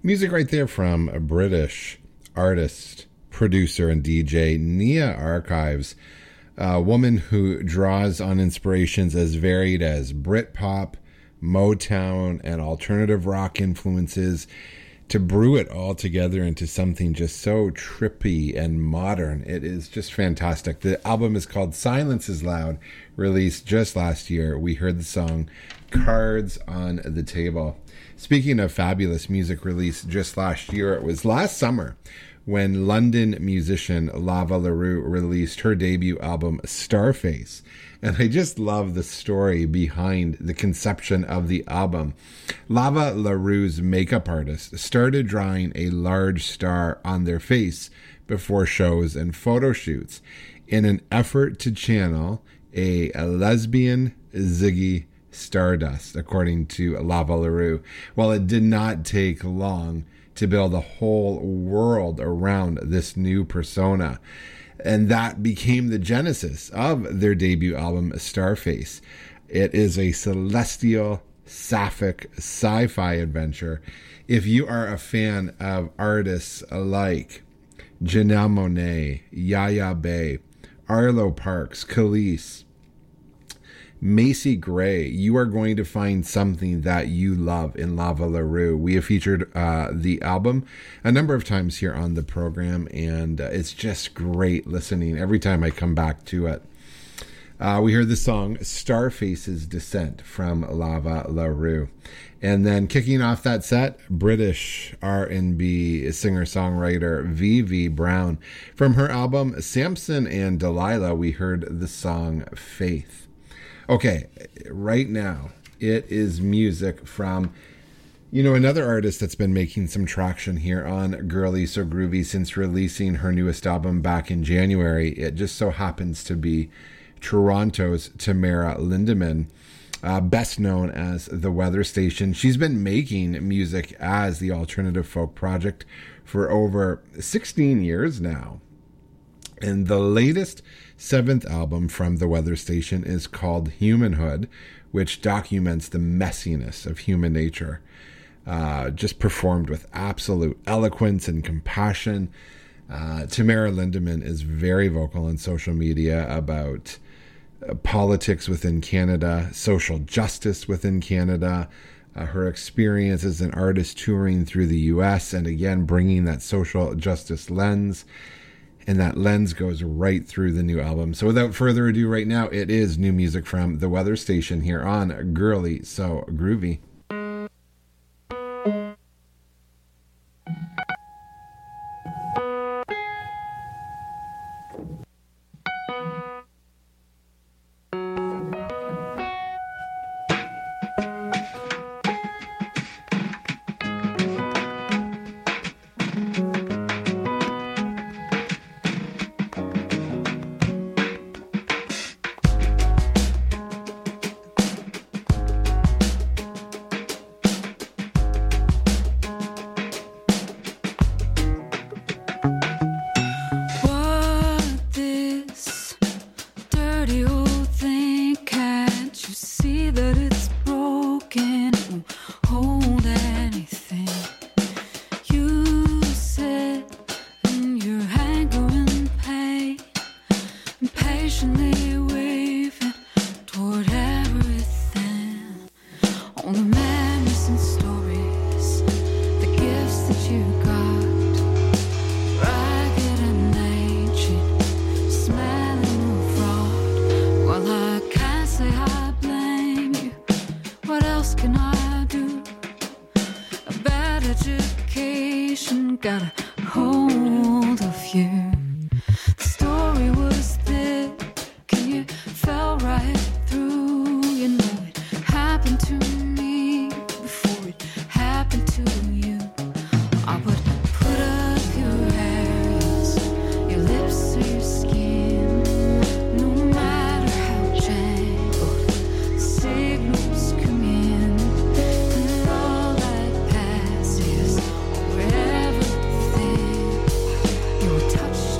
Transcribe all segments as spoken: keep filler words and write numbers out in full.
Music right there from a British artist, producer, and D J, Nia Archives, a woman who draws on inspirations as varied as Britpop, Motown, and alternative rock influences to brew it all together into something just so trippy and modern. It is just fantastic. The album is called Silence is Loud, released just last year. We heard the song Cards on the Table. Speaking of fabulous music released just last year, it was last summer when London musician Lava LaRue released her debut album Starface. And I just love the story behind the conception of the album. Lava LaRue's makeup artist started drawing a large star on their face before shows and photo shoots in an effort to channel a, a lesbian Ziggy Stardust, according to Lava LaRue. Well, it did not take long to build a whole world around this new persona. And that became the genesis of their debut album, Starface. It is a celestial, sapphic sci-fi adventure. If you are a fan of artists like Janelle Monáe, Yaya Bay, Arlo Parks, Khalees, Macy Gray, you are going to find something that you love in Lava LaRue. We have featured uh, the album a number of times here on the program, and uh, it's just great listening every time I come back to it. Uh, we heard the song Starface's Descent from Lava LaRue. And then kicking off that set, British R and B singer-songwriter Vivi Brown. From her album Samson and Delilah, we heard the song Faith. Okay, right now, it is music from, you know, another artist that's been making some traction here on Girly So Groovy since releasing her newest album back in January. It just so happens to be Toronto's Tamara Lindemann, uh, best known as The Weather Station. She's been making music as the Alternative Folk Project for over sixteen years now. And the latest seventh album from The Weather Station is called Humanhood, which documents the messiness of human nature, uh, just performed with absolute eloquence and compassion. Uh, Tamara Lindemann is very vocal on social media about uh, politics within Canada, social justice within Canada, uh, her experience as an artist touring through the U S, and again, bringing that social justice lens. And that lens goes right through the new album. So without further ado, right now, it is new music from The Weather Station here on Girly So Groovy. Touch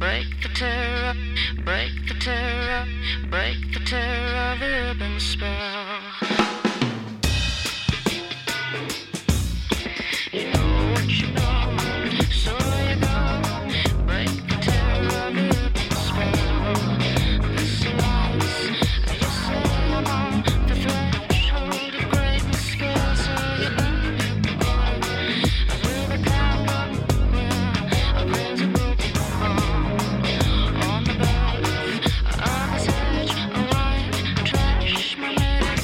break the terror, break the terror, break the terror of the urban spell. You know what you know, so you go, break the terror of the urban spell. This lies, you say I'm on the threshold of great scale, so you leave it on. I feel the cloud up where a raise a broken bone. On the bed, on this edge, a white trash, my medic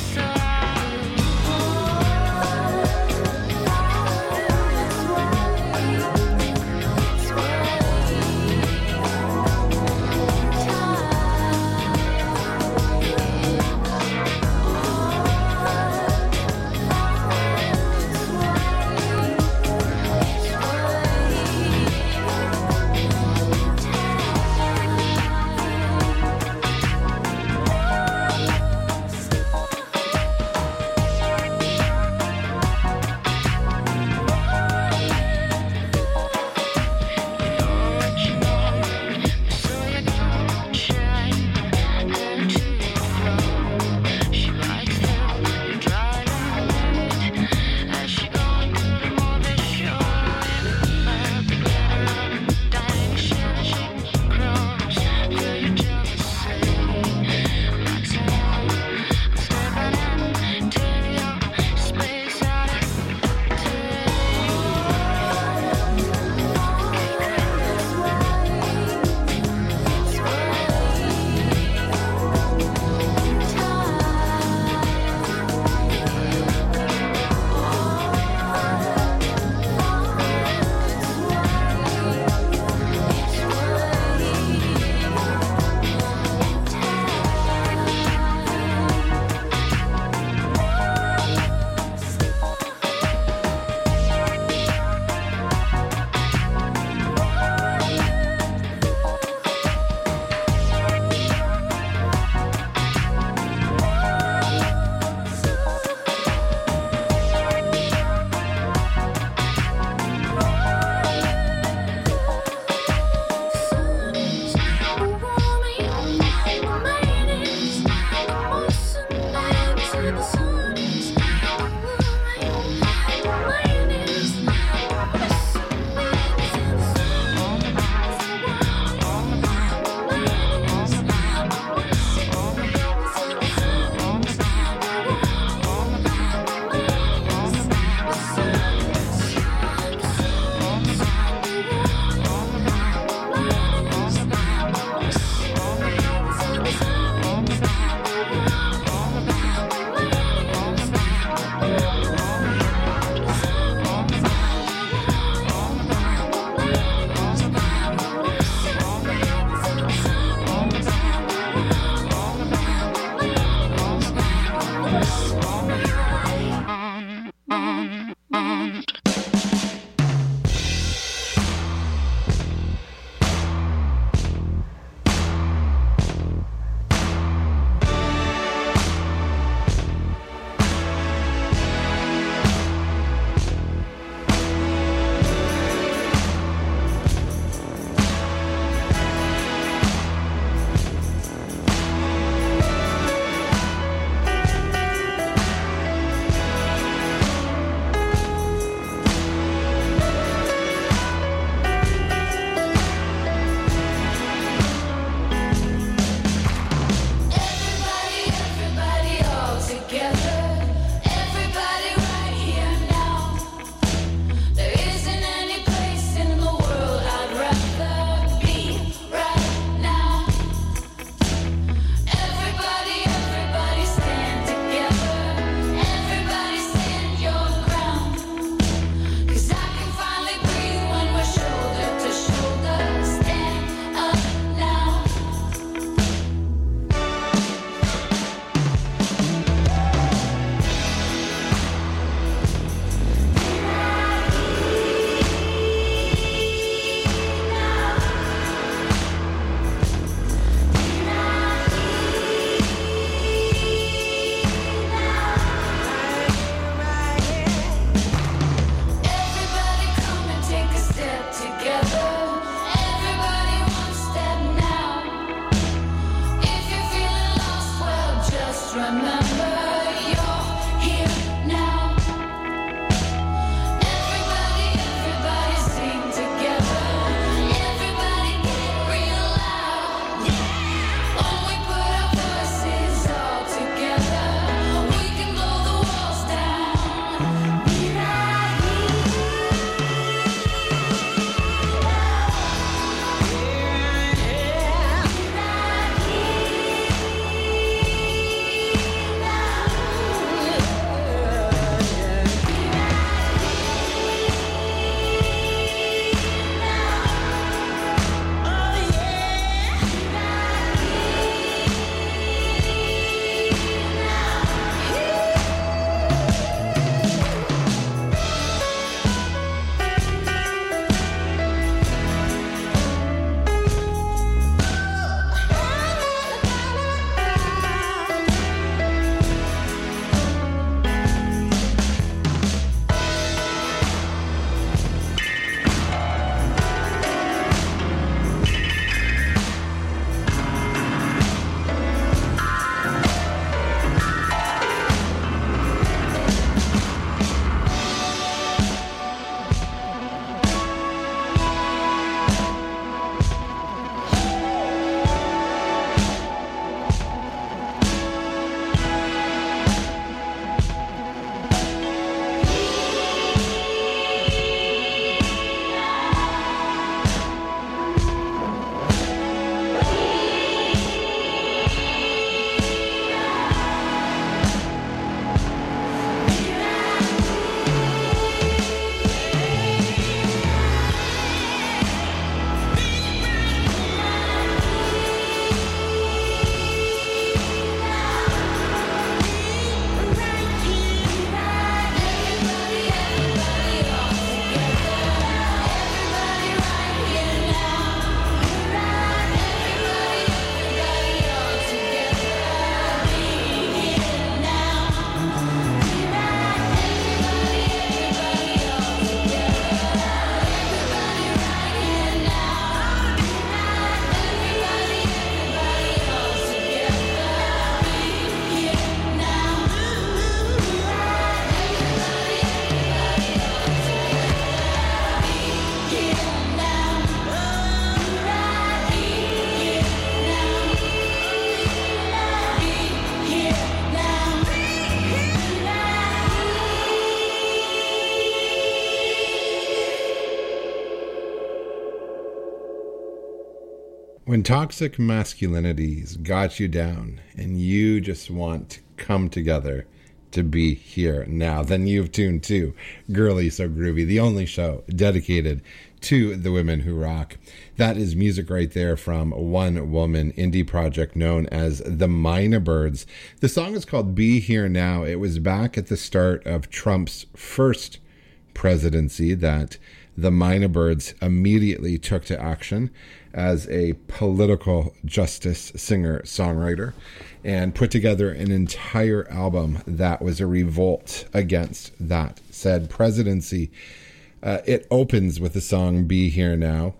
When toxic masculinities got you down and you just want to come together to be here now, then you've tuned to Girly So Groovy, the only show dedicated to the women who rock. That is music right there from one woman indie project known as the Mynah Birds. The song is called Be Here Now. It was back at the start of Trump's first presidency that the Mynah Birds immediately took to action as a political justice singer-songwriter and put together an entire album that was a revolt against that said presidency. Uh, it opens with the song Be Here Now,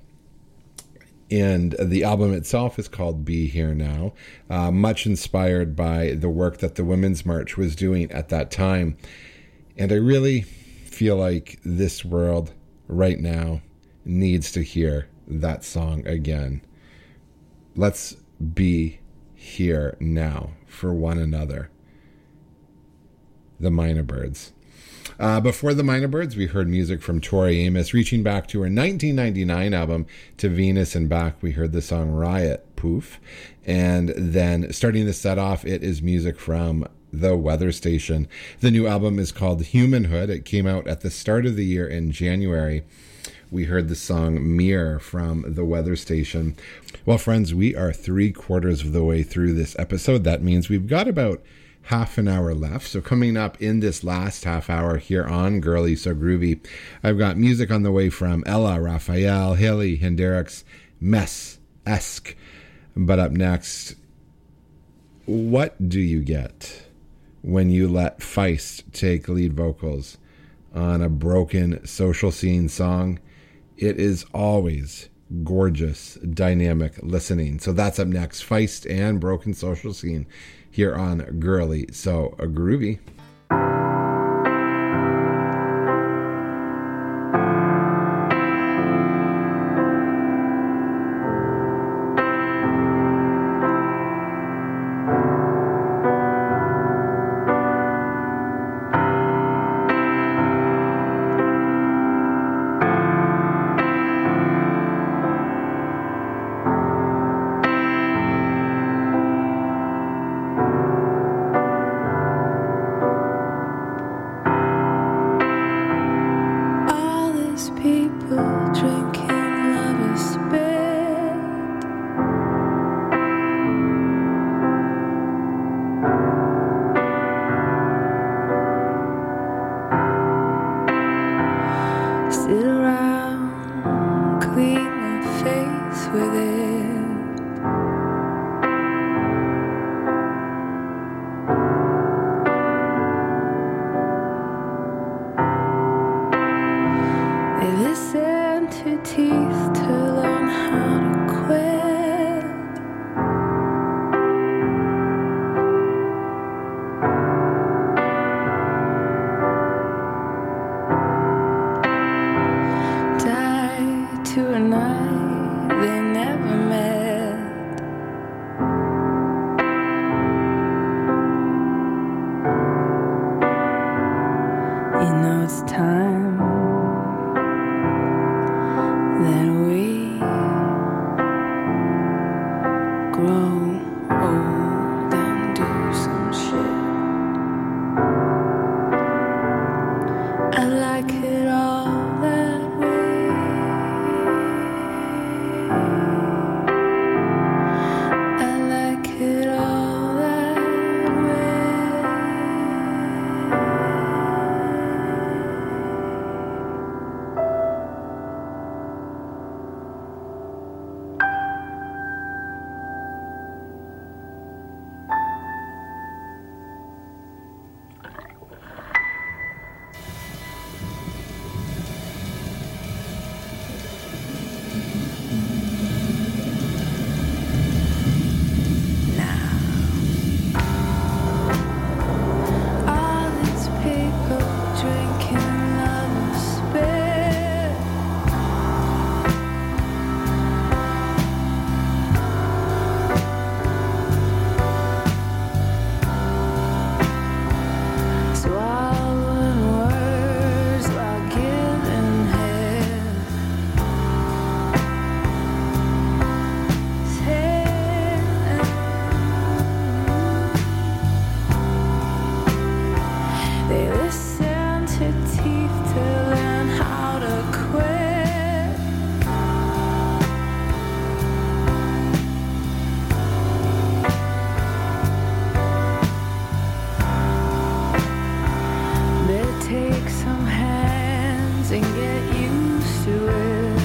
and the album itself is called Be Here Now, uh, much inspired by the work that the Women's March was doing at that time. And I really feel like this world right now needs to hear that song again. Let's be here now for one another. The Mynah Birds. Uh, before the Mynah Birds, we heard music from Tori Amos, reaching back to her nineteen ninety-nine album To Venus and Back. We heard the song Riot Poof. And then starting the set off, it is music from The Weather Station. The new album is called Humanhood. It came out at the start of the year in January. We heard the song Mirror from The Weather Station. Well, friends, we are three quarters of the way through this episode. That means we've got about half an hour left. So coming up in this last half hour here on Girly So Groovy, I've got music on the way from Ella, Raphael, Haley, Hendrix, Mess-esque. But up next, what do you get when you let Feist take lead vocals on a broken social scene song? It is always gorgeous, dynamic listening. So that's up next, Feist and Broken Social Scene here on Girly So Groovy. and get used to it.